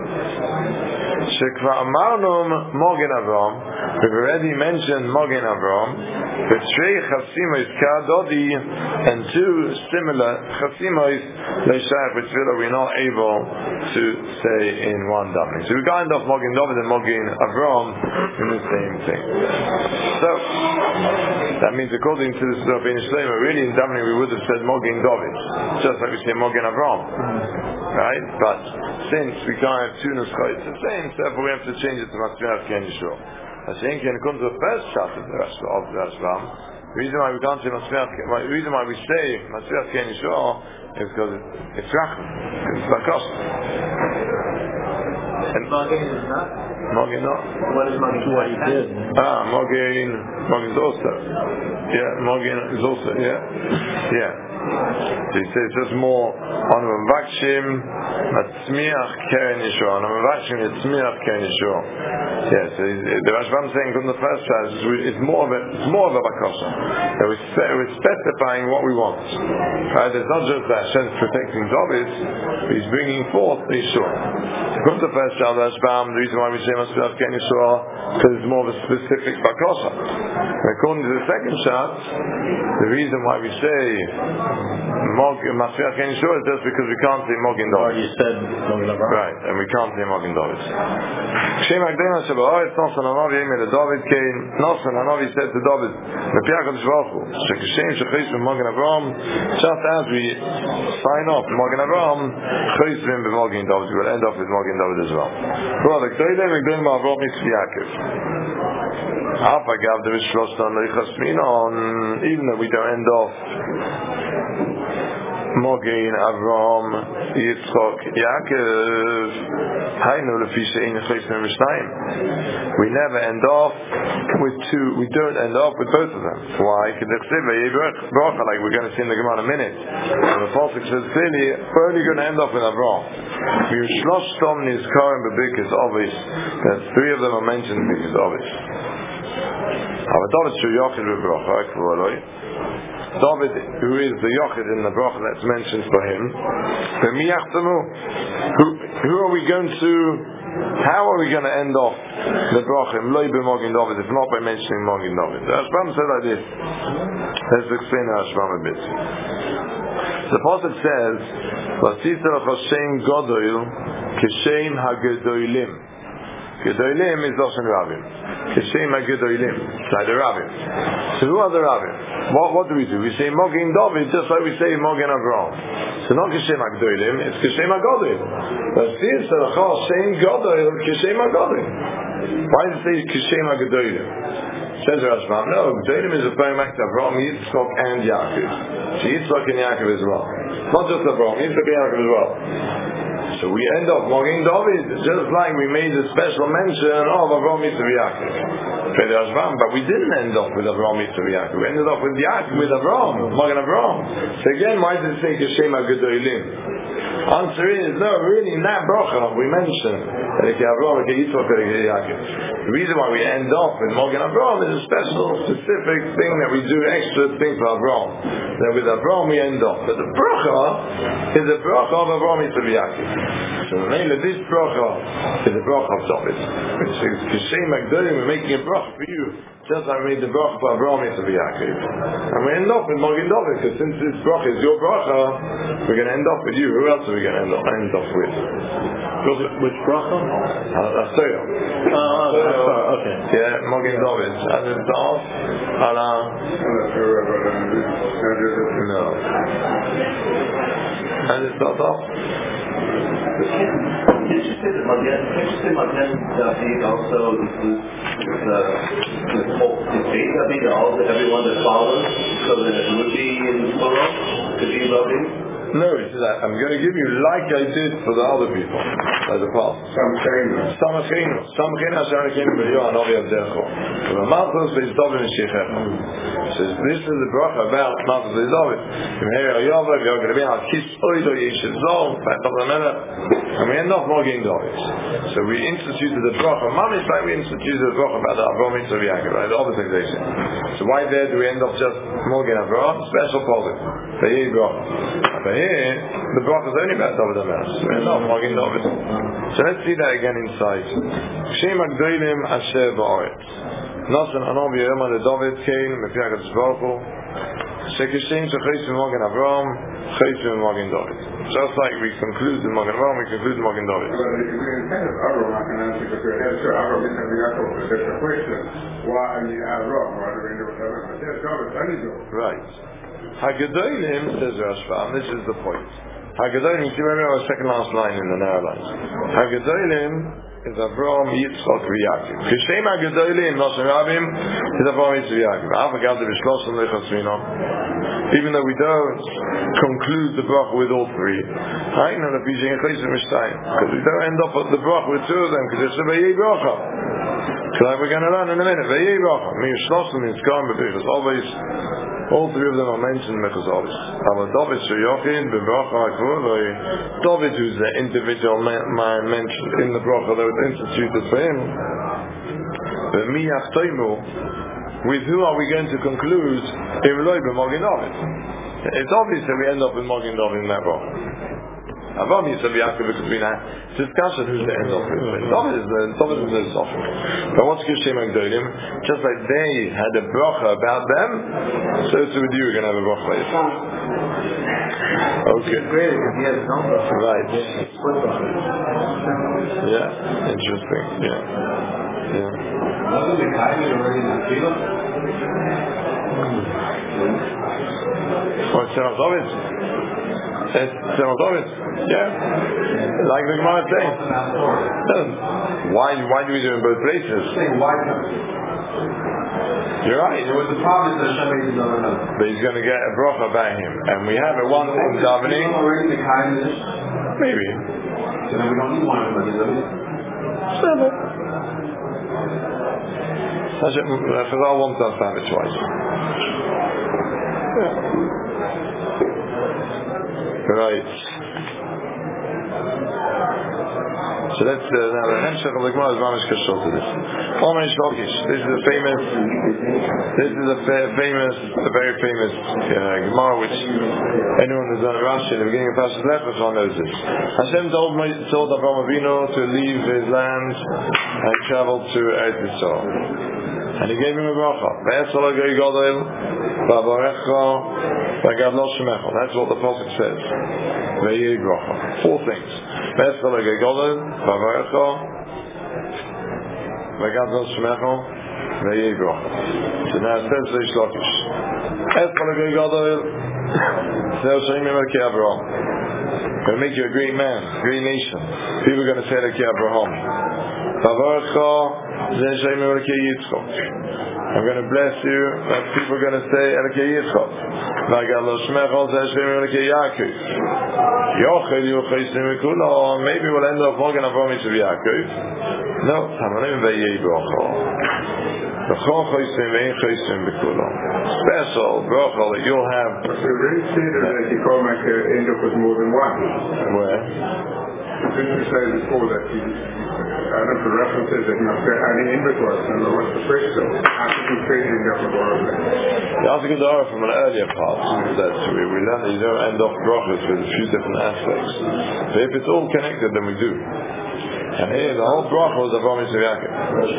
Shekva Amarnum Mogin Avraham. We've already mentioned Mogin Avraham. The Trei Chasimois Kadodi and two similar Chasimois Leishayach B'Tfilah we're not able to say in one davening. So we kind of Mogin David and Mogin Avraham in the same thing. So that means according to this Rabbeinu Shlomo, really in davening we would have said Mogin David, just like we say Mogin Avraham, right? But since we can't have two nuschos the same, therefore we have to change it to Matzmiach Ken Yeshua. I think when it comes to the first shot of the Rashbam, the reason why we can't say the reason why we say Matzmiach Ken Yeshua is because it's Rachman, it's Bakos. And Mogin is not? Mogin not. What is Mogin? What he did. Mogin is also. Yeah, Mogin is also, yeah. So he says just more on Mavakshim Matzmiach Keren Yeshua. On Mavakshim Matzmiach Keren Yeshua. Yeah, so the Rashbam saying from the first verse it's more of a bakasha. So we're specifying what we want. Right? It's not just that Hashem's protecting David, but he's bringing forth Yeshua. So from the first child Rashbam, the reason why we say Matzmiach Keren Yeshua because it's more of a specific bakasha. And according to the second shot, the reason why we say Matzmiach Ken Yeshua is just because we can't say Mogin David. You said Mogin Avraham. Right, and we can't say Mogin David. Shem Agdena Shabbat, Nosan Hanavi Emel David came. Nosan Hanavi said to David, Mepiach HaShvachu, Shekashem Shechayim Mogin Avraham, just as we sign off Mogin Avraham, Chayim B'Mogin David, we will end off with Mogin David as well. Brother, Gdoilem Agdena Avraham Mitzvah Yaakov. Afagav there is Shlostan Leichasminon, even though we don't end off Mogin Avraham Yitzchok Yaakov Hainu Lefi She'ein Chayim Mishnayim. We never end off with two. We don't end off with both of them. Why? Like we're going to see in the Gemara in a minute. So the Pasuk says clearly we're only going to end off with Avraham. That three of them are mentioned in Bikkas Ovis. David, who is the Yochid in the bracha that's mentioned for him, who are we going to, how are we going to end off the bracha if not by mentioning Mogin David? The Rashbam said like this. Let's explain the Rashbam a bit. The Pasuk says, V'asita l'chashem Godoil Kishem HaGedoilim. Gedoilim is Lashon Rabim. Kishem HaGedoilim. Like the Rabim. So who are the Rabim? What do? We say Mogin David just like we say Mogin Avraham. So not Kishem HaGedoilim, it's Kishem HaGodoil. But still, so the Chashem Godoil, Kishem HaGodoil. Why does it say Kishem HaGedoilim? Says Rashbam, no, Gedoilim is referring back to Avraham, Yitzchok and Yaakov. So Yitzchok and Yaakov as well. Not just Avraham, Yitzchok and Yaakov as well. So we end up Magen David, just like we made a special mention of Avraham Yitzchak Yaakov. But we didn't end up with Avraham Yitzchak Yaakov. We ended up with Yaakov, with Avraham, Magen Avraham. So again, why does it say Geshem HaGedolim? Answer is, no, really, in that bracha we mentioned the reason why we end up with Magen Avraham is a special, specific thing that we do, extra thing for Avraham. That with Avraham we end up. But the bracha is a bracha of Avraham Yitzchak Yaakov. So this bracha is a bracha of David. Which is Geshem HaGedolim, we're making a bracha for you, just like we made the bracha for Avraham Yitzchak Yaakov. And we end up with Magen David, because since this bracha is your bracha, we're going to end up with you. Who else are we going to end up with? Which bracha? Asoya. Okay. Yeah, Magen David. As it starts, no. As it starts off. Did you say that Magen David also includes the whole debate? I mean, everyone that follows, so that it would be in plural, could be loving? No, he says, I'm going to give you like I did for the other people, as a past. Samachenu, Asher Elokeinu b'Riyah Anochi Avdecho. Malchus v'David Meshichecha. Says this is the bracha about Malchus v'David. And we end off Magen David. So we instituted the bracha. Mamish like we instituted the bracha about the Avraham Yitzchak Yaakov, right? The opposite expression. So why there do we end up just Magen Avraham? Special positive. V'yei bracha. But here, the bracha is only about David HaMelech. We end up Magen David. So let's see that again inside. Shem HaGdolim Asher Ba'aretz. Nasan Anom Yom David came Mepiach HaTzbaruch Hu. Shekishem Shechaysim Magen Avraham, Chaysim Magen David. Just like we conclude the Magen Avraham, we conclude the Magen David. But if we intend Avraham, I can answer because we have Avraham Yitzchak Yaakov. That's the question. Why are you Avraham? Why do we end up with Avraham? But there's David, Anigo. Right. Hagedolim, says Rashba, and this is the point. Hagedolim, you remember our second last line in the narrow lines. Hagedolim is Avraham Yitzchak Yaakov. Kishem Hagedolim, Noshem Rabim, is Avraham Yitzchak Yaakov. Even though we don't conclude the bracha with all three, right? Because we don't end up at the bracha with two of them, because it's a Vayei bracha. So like we're going to learn in a minute, Vayei bracha. Always, all three of them are mentioned in Mechazalis. David Sheyochin, David, who's the individual man mentioned in the bracha that was instituted for him. With who are we going to conclude Magen David? It's obvious that we end up with Magen David in that bracha. Avraham Yitzchak Yaakov, because we had discussion who's the end of it. David is the suffering. But what's Geshem HaGedolim? Just like they had a bracha about them, so it's with you, we're going to have a bracha later. Okay. Right. Yeah. Interesting. Yeah. Wasn't the Kaimi already in the field? What's David? David. Yeah. Like the Gemara is saying. Why do we do it in both places? You're right. It was the promise that Hashem made. But he's going to get a bracha by him. And we have a one thing davening. Maybe. So then we don't need one for the Chazal wants us to have a choice. Yeah. Right. So that's now the Hemshech of the Gemara is mamish kashol to this. Omer Shlokish. This is a very famous Gemara, which anyone who's done a Rashi in the beginning of Parashat Lech Lecha knows this. Hashem told Avraham Avinu to leave his land and travel to Eretz Yisrael, and he gave him a bracha. That's what the Prophet says. Four things. So now it says Reish Lakish. Going to make you a great man, great nation. People are going to say like Abraham. I'm going to bless you, and people are going to say, Elokei Yitzchak. Maybe we'll end up Morgan Avram Yisrael Yaakov. No, Tamanim Vayei Brocha. Special bracha that you'll have. It's very clear that you can't end up with more than one. Where? Didn't you say before that I don't know the references that you must say any inventory, and what's the question? How should you trade in that with all of that? The Asik Dara from an earlier part that we learned that you don't end off brachas with a few different aspects. So if it's all connected, then we do. And here the whole bracha was Avram Yisrael Yaakov.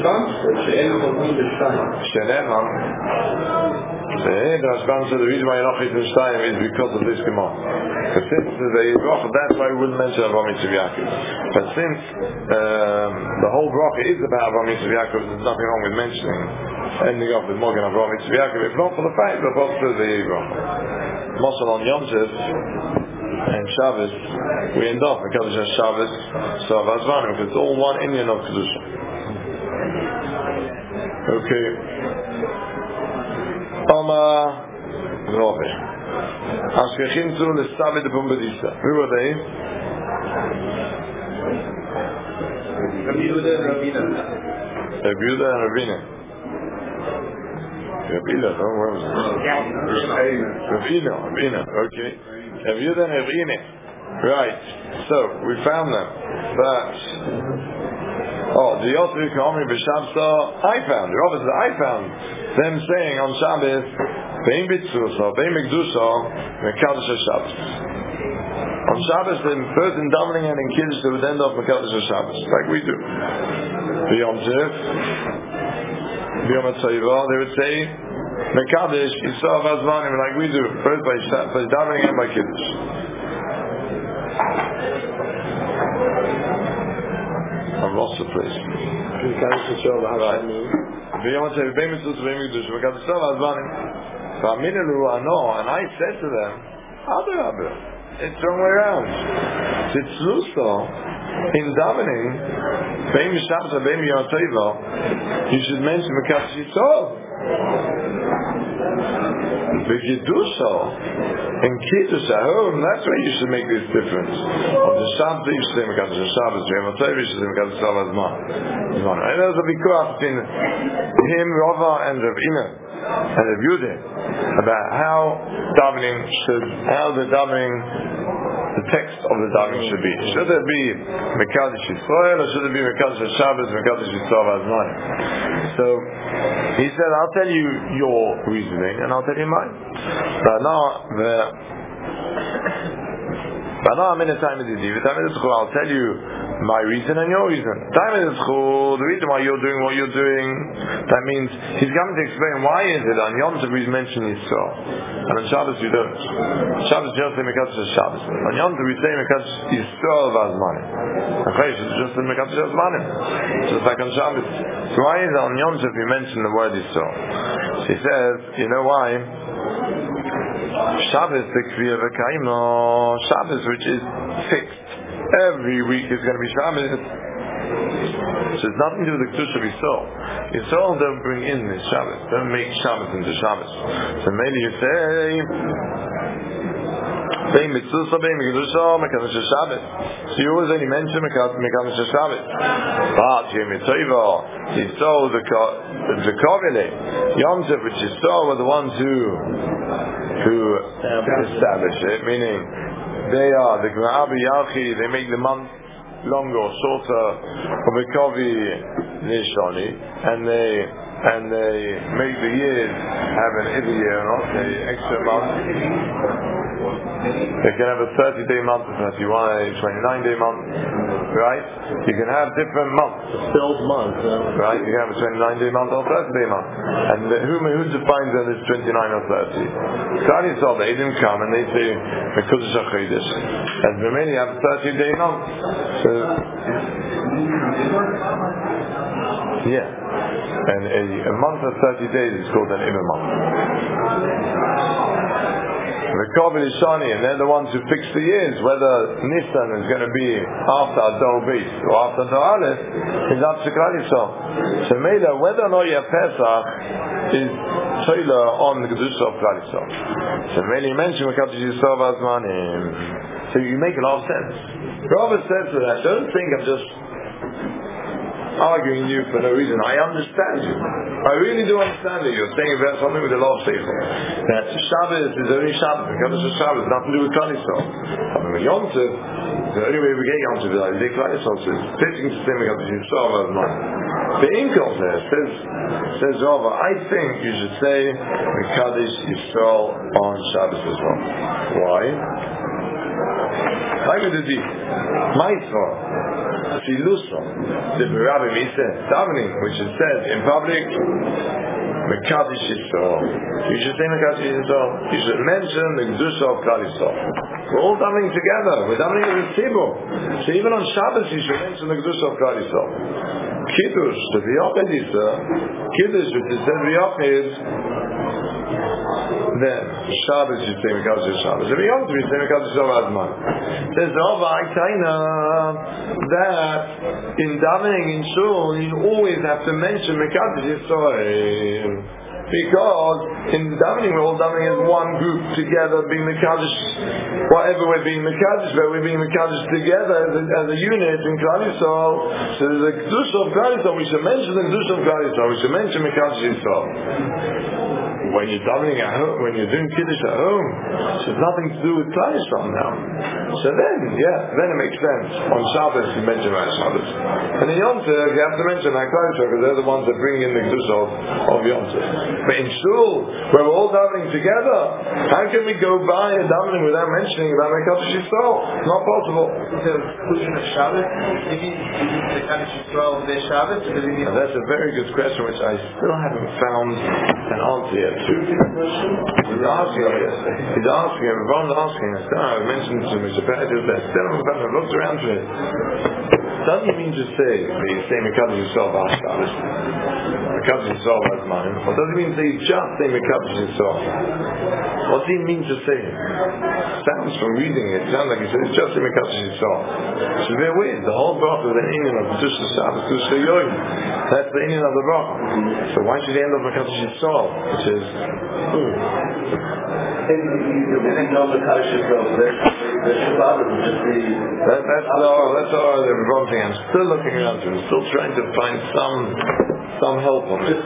Sheneman. The Rashbam said the reason why you're not Chitin Shtayim is because of this Gemara. But since the bracha, that's why we wouldn't mention Avram Yisrael Yaakov. But since the whole bracha is about Avram Yisrael Yaakov, there's nothing wrong with mentioning ending up with Morgan Avram Yisrael Yaakov, if not for the fact that both to the bracha. Mosel on Yom Tov and Shabbos, we end up because it's Shabbos, so Vazvanim, because it's all one Indian of Kedusha. Okay. Oma Rove. Ashkechin zu l'Savi de Pumbedisa. Who were they? Rabbi Yehuda and Ravina. Rabbi Yehuda and Ravina. Ravina, no? Where was it? Ravina. Okay. Rabbi Yehuda and Ravina. Right. So, we found them. But the Yosef Kamri B'Shabsa, I found them saying on Shabbos, Bein B'Tzusa, Bein Mekdusha, Mekadosh HaShabbos. On Shabbos, the person doubling and in Kiddush, they would end up Mekadosh HaShabbos, like we do. B'Yom Tov, B'Yom HaTzayva, they would say, Mekadosh, Yisrael Vazvanim, like we do, first by doubling and by Kiddush. I've lost the place. Right. And I said to them, it's the wrong way around. In davening, you should mention Mekadosh Yisrael. If you do so, in Kiddush at home, that's where you should make this difference. On the Shabbat, you should say Mekadosh HaShabbos. On the Torah, you should say Mekadosh HaShabbos. And there's a big quarrel between him, Rava, and Rav Ina, and Rav Yehuda, about how the text of the davening should be. Should it be Mekadosh Yisrael, or should it be Mekadosh HaShabbos, Mekadosh Yisrael Vazman? So he said, I'll tell you your reasoning, and I'll tell you mine. But now I'm in a time of disease. I'll tell you my reason and your reason. The reason why you're doing what you're doing, that means he's coming to explain why is it on Yom Tov we mention Yisrael, and on Shabbos we don't. Shabbos you don't say Mekadosh HaShabbos. On Yom Tov we say Mekadosh Yisrael Vazmanim. On Chodesh it's just Mekadosh Vazmanim, just like on Shabbos. So why is it on Yom Tov we mention the word Yisrael? He says, you know why? Shabbos Shabbos, which is fixed. Every week is going to be Shabbos. So it's nothing to do with the Kedusha of Yisrael. Yisrael don't bring in this Shabbos. Don't make Shabbos into Shabbos. So maybe you say, Bein Mitzvah, Bein Mekdusha, Mekadosh HaShabbos. So you always only mention Mekadosh HaShabbos. But Yom Tovah, Yisrael, the Kovile, Yom Tov, which Yisrael were the ones who establish it, meaning they are the Gemara Yachi, they make the month longer or shorter of a Kovi Nishoni, and they make the years have an every year, not the extra month. They can have a 30-day month, a 31, a 29-day month, right? You can have different months. Filled month, right? You can have a 29-day month or a 30-day month. And who defines that it's 29 or 30? Klal Yisrael, they didn't come and they say, Mekudesh HaChodesh. And Memeli have a 30-day month. So, yeah. And a month of 30 days is called an Ibn month. the Kovel Ishani, and they're the ones who fix the years, whether Nisan is going to be after Adar Beis or after Adar Aleph, is up to Klal Yisrael. So Mela, whether or not you have Pesach is Toila on the Kedusha of Klal Yisrael. So Mela, you mentioned Mekadosh Yisrael Vazmanim. So you make a lot of sense. Rabbi says to that, don't think I'm just arguing you for no reason. I understand you. I really do understand that you're saying about something with a lot of seichel. That Shabbos is only Shabbos. Because it's Shabbos, nothing to do with Klal Yisrael. I mean, with Yom Tov, the only way we get Yom Tov is like Klal Yisrael. So it's fitting to say Mekadosh Yisrael as mine. The Inkel there says Rava, I think you should say Mekadosh Yisrael on Shabbos as well. Why? Like with the deed. Ma'isra. Filuso, the Rabbi Misa, davening, which is said in public, Mekadosh Yisrael. You should say Mekadosh Yisrael. You should mention the Kedusha of Klal Yisrael. We're all davening together. We're davening as a tzibur. So even on Shabbos, you should mention the Kedusha of Klal Yisrael. Kiddush, the V'yochid Yisra, Kiddush, which is said V'yochid, then Shabbos you say Mekadosh Shabbos. If Yom Tov you say Mekadosh Azman. Says Rava Aitaina that in davening in shul you always have to mention Mekadosh Yisrael. Because in davening we're all davening as one group together, being Mekadosh, whatever we're being Mekadosh, but we're being Mekadosh together as a unit in Klal Yisrael. So there's a Kedusha of Klal Yisrael. We should mention the Kedusha of Klal Yisrael. We should mention Mekadosh Yisrael. When you're davening at home, when you're doing Kiddush at home, it has nothing to do with Klal Yisrael now. So then it makes sense. On Shabbos you mention about Shabbos. And in Yom Tov you have to mention about Klal Yisrael because they're the ones that bring in the Kedusha of Yom Tov. But in shul, where we're all davening together, how can we go by a davening without mentioning about Mekadosh Yisrael? It's not possible. The inclusion of Shabbos, maybe Mekadosh Yisrael on Shabbos. That's a very good question, which I still haven't found an answer yet. He's asking, everyone's asking. I mentioned to Mr. Pettit that still I've looked around to it. Doesn't he mean to say that you say Mekadosh Yisrael on Shabbos? Mekadosh Yisrael as mine. Or does he mean to say just say Mekadosh Yisrael? What does he mean to say? Sounds from reading it, sounds like he says just say Mekadosh Yisrael. It's very weird. The whole bracha is an Inyan of Kedusha Shabbos, Kedusha Yoim. That's the Inyan of the bracha. So why should he end up Mekadosh Yisrael? Which is that's all the wrong thing. I'm still looking around to it. I'm still trying to find some help on it.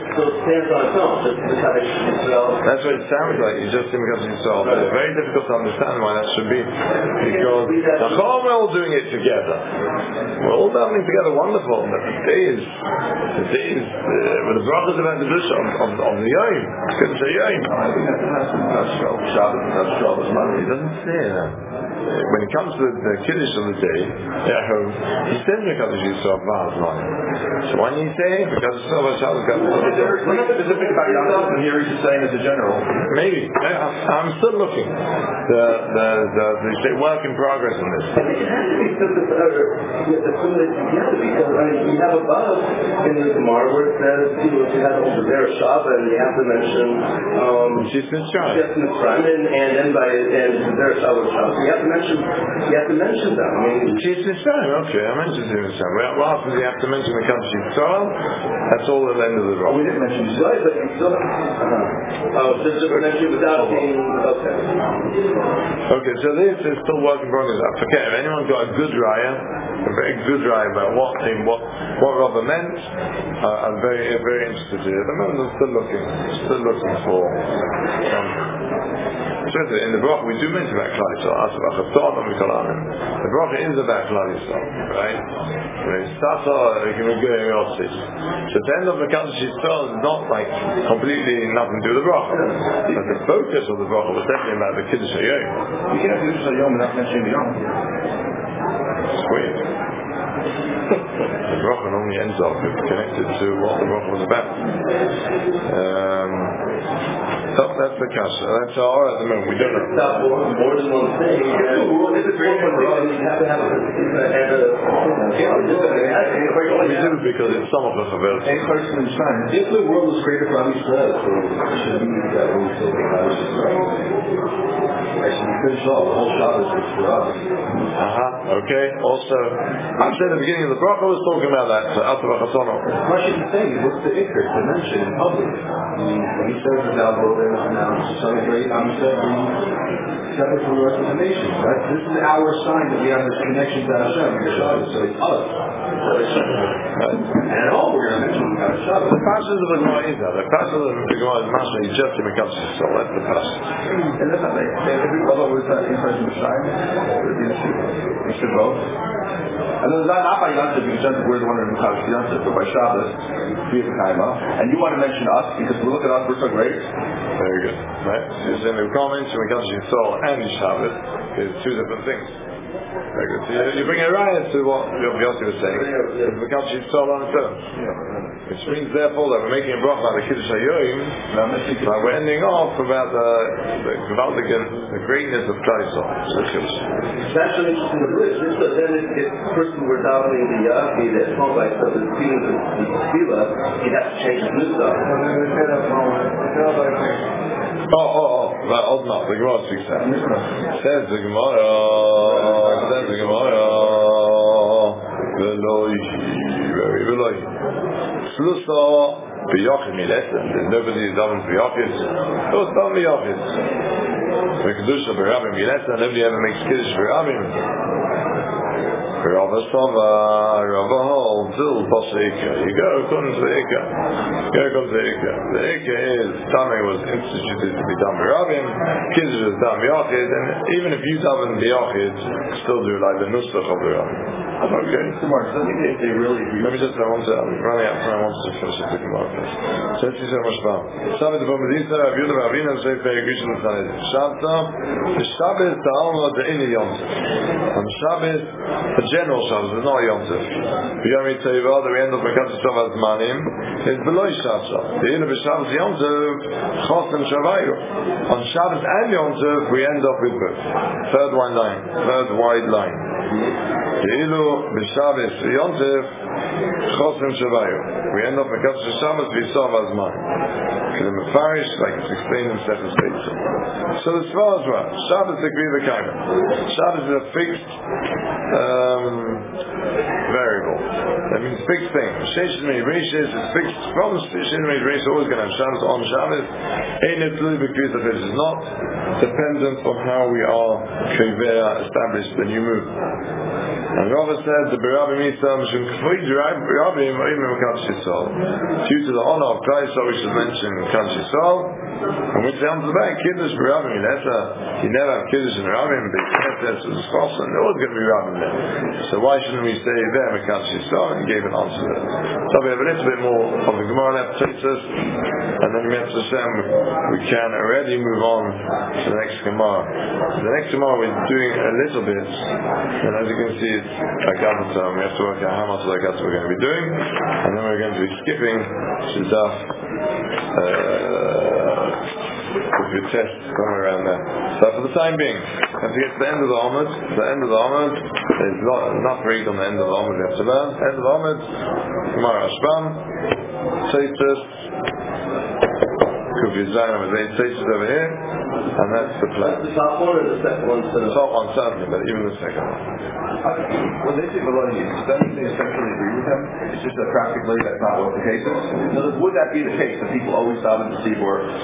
That's what it sounds like. You just think because of yourself. But it's very difficult to understand why that should be. Because we're all doing it together. We're all davening together. Wonderful. But the day is with the brachas about the Kedusha of the Yom. Kedusha Yom. That's Shabbos. He doesn't say that. When it comes to the Kiddush of the day at home, he says Mekadosh Yisrael V'Azman. So why do you say Mekadosh Yisrael Shabbos? We're not specific about Yom Tov, and here he's just saying as a general. Maybe. I'm still looking. The work in progress in this. I think it has to be assimilated together because we have above in the Gemara where it says if you have a Zera Shabbat and you have to mention Shis Mitzrayim and then by Zera Shabbat you have to mention them. I mean, Shis Mitzrayim. Okay, I mentioned Shis Mitzrayim. Well, after you have to mention the Mekadosh Yisrael, that's all at the end of the row. We didn't mention Yisrael, but you still just mention without being okay, so this is still work in progress. Okay, if anyone's got a good raya, a very good raya about what Rabbi meant, I'm very interested in it. At the moment I'm still looking for especially in the bracha we do mention about Klal Yisrael. The bracha is about Klal Yisrael, right? So the end of the Mekadosh Yisrael is not like completely nothing to do with the bracha. But the focus of the bracha was definitely about the Kiddush HaYom. You can't have Kiddush HaYom without mentioning the Yom. It's weird. The bracha normally ends up connected to what the bracha was about. So that's the kasha. That's our at the moment. We don't know. It's not more than one thing. If it's one thing, you have to have We do because it's some of the chaver. If the world was created for Israel, so it should be that we still make actually finish off the whole Shabbos is for us. Okay. Also, I said at the beginning of the bracha was talking about that. What should he say? What's the ikr to mention in public? When he says about Bover and now celebrate, I'm separate from the rest of the nation. Right? This is our sign that we have this connection to Hashem. So it's us. And at home we're going to mention we got a Shabbos. The passage of the Gemara is that. The passage of the Gemara is Masha just to become so that's the passage. And that's not like every brother was in person of Shine. You should both. And then not by Yontif, because we're the one in Mekadosh Yontif, but by Shabbos, and you want to mention us because we look at us, we're so great. Very good. Right? So you're saying the comments from Mekadosh Yisrael and Shabbos is two different things. Very good. So you bring a riot to what Yossi was saying. It's Mekadosh Yisrael on its own. Which means therefore that we're making a bracha about the Kiddush HaYoyim, but we're ending off about the greatness of Klal Yisrael. That's an interesting bridge. So then if a person were davening the Yafi, that's not like the feeling of the tefillah, he'd have to change his nusach. Well, the Gemara speaks that. Says the Gemara, Veloy. Slusa b'yachid milesem. There's nobody who davens b'yachid. Those daven b'yachid. The kedusha b'rabim milesem. Nobody ever makes kiddush b'rabim. Rava Sava, Rava Hol, Zil, Pasika. You go according to the Ikka. Here comes the Ikka. The Ikka is Tamei was instituted to be done by Rabim, Kiddush is done by Yachid, and even if you daven by Yachid, still do like the Nusach of the Rabim. Okay. If they really Let me just, I'm running out of time, I want to finish the Gemara first. So let's see so much fun. Shabbat the Bomadisa, Rav Yehuda Ravina, Zay Pei Grishon Saned. Shabbat, the Shabbat, the Alma, the Ini Yom Tov. On Shabbat, the general Shabbos, not Yom Tov. B'Yom Tova, the end of Mekadosh Shabbos Manim, is below Shabbos. The end of Shabbos Yom Tov, Chosem Shavayu. On Shabbos and Yom Tov, we end up with both. Third wide line. Ilu b'Shabbos Yom Tov, Chosem Shavayu. We end up Mekadosh Shabbos V'Yisov Azman. The Mefarish, like it's explained in Sefer Seitzah. So the Svar is what? Shabbos the Kriva Kaima. Shabbos is a fixed variable. That means fixed thing. Sheshes Mei Reishes is fixed from Sheshes Mei Reishes, always going to have Shabbos on Shabbos. Ein Etzli B'Kriva Fish is not dependent on how we are Kriva established the new move. And Rava said the Berabim Yisrael Mishum K'foi Berabim Oim Mekadosh Yisrael. Due to the honor of Klal Yisrael, we should mention Mekadosh Yisrael. And we say on the back, Kiddush Berabim Yilesa. You never have Kiddush and Rabim, but Kiddush is Chosam. There was going to be Rabim there. So why shouldn't we say there Mekadosh Yisrael? And he gave an answer to that. So we have a little bit more of the Gemara left takes us, and then we can already move on to the next Gemara. The next Gemara we're doing a little bit, and as you can see, it's like Avatar. We have to work out how much like that we're going to be doing, and then we're going to be skipping to Daf with the test somewhere around there. So for the time being, have to get to the end of the Amud. There's not read on the end of the Amud we have to learn. End of the Amud, Gemara Ashbam, Teitus, Kufi Zayin of the Teitus over here, and that's the plan. The top one or the second one? The top one certainly, but even the second one. When they say Melania, does that mean they essentially agree with him? It's just that practically that's not what the case is? In other words, would that be the case that people always daven to see for and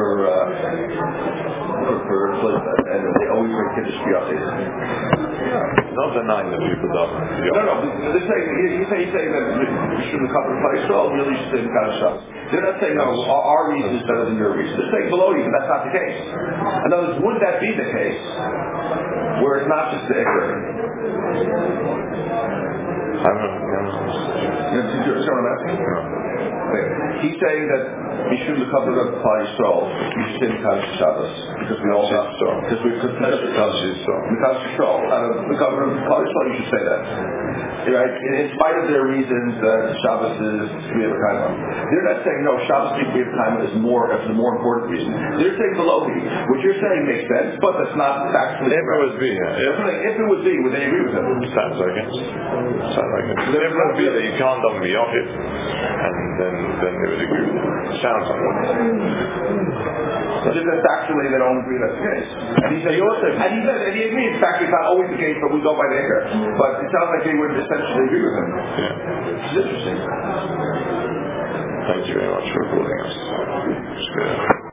they always bring Kiddush B'Yachid? Not denying that people daven. No. They're saying, you say that we shouldn't cover the place, so really you should say Mekadosh Shabbos. They're not saying, no, our reason is better than your reason. They're saying below you, but that's not the case. In other words, would that be the case where it's not just the Ikr? He's saying that Mishum the couple of Klal Yisrael, you should say Mekadosh Shabbos because we all have because Mekadosh Yisrael out of the government of Klal Yisrael, you should say that. Right? In spite of their reasons that Shabbos is Kriya B'Kaima. They're not saying no, Shabbos being Kriya B'Kaima is the more important reason. They're saying Belohi. What you're saying makes sense, but that's not factually correct. If it was B, if it was B, would they agree with him? Sounds like it. If it would be that you can't on the Yochid, and then they would agree with it. Sounds like it. So just factually they don't agree that's the case. And he said, and he agrees, factually it's not always the case, but we go by the Iker. But it sounds like they would essentially agree with him. Yeah. Which is interesting. Thank you very much for calling us.